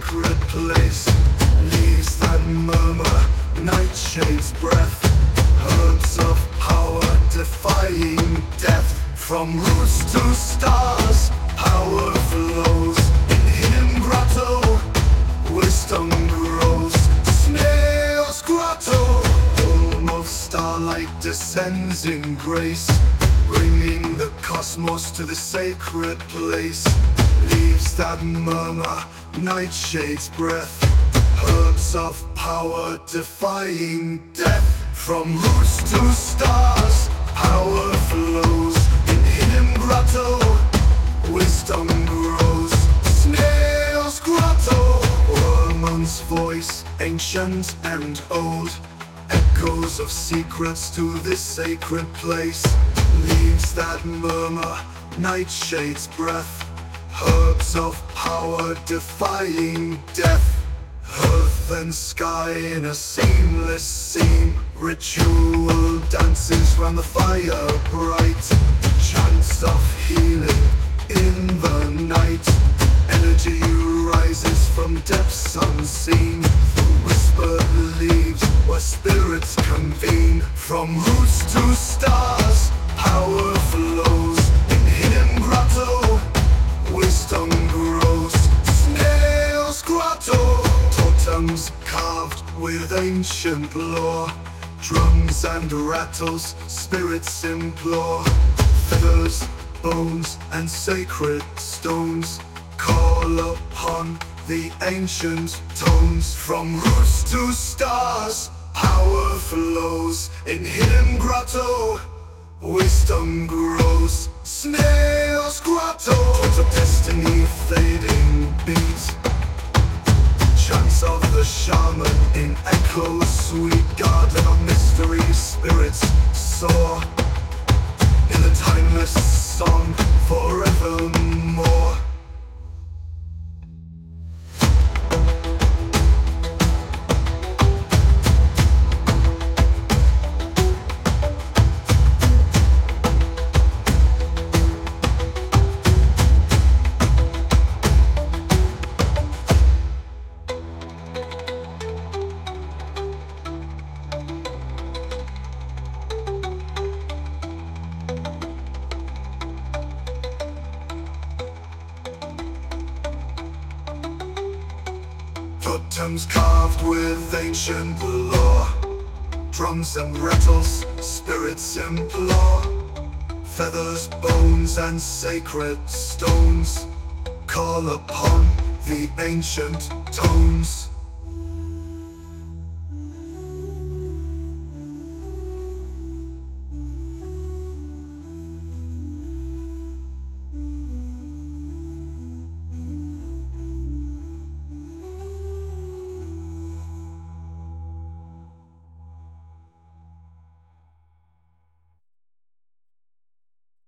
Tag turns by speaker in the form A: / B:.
A: sacred place. Leaves that murmur, nightshade's breath, herbs of power defying death. From roots to stars, power flows. In hidden grotto, wisdom grows. Snail's grotto, home of starlight descends in grace, bringing the cosmos to the sacred place. Leaves that murmur, nightshade's breath, herbs of power defying death. From roots to stars, power flows. In hidden grotto, wisdom grows. Snail's grotto, Wormund's voice, ancient and old, echoes of secrets to this sacred place. Leaves that murmur, nightshade's breath, herbs of power defying death. Earth and sky in a seamless seam, ritual dances round the fire bright. Chants of healing in the night, energy rises from depths unseen. Through whispered leaves where spirits convene. From roots to stars, power flows. In hidden grotto, wisdom grows. Snail's grotto, totems carved with ancient lore. Drums and rattles, spirits implore. Feathers, bones, and sacred stones call upon the ancient tones. From roots to stars, power flows. In hidden grotto, wisdom grows. Snail's grotto, tones of destiny fading beat. Chants of the shaman in echoes sweet. Garden of mystery, spirits soar in the timeless song forevermore. Totems carved with ancient lore. Drums and rattles, spirits implore. Feathers, bones, and sacred stones call upon the ancient tones.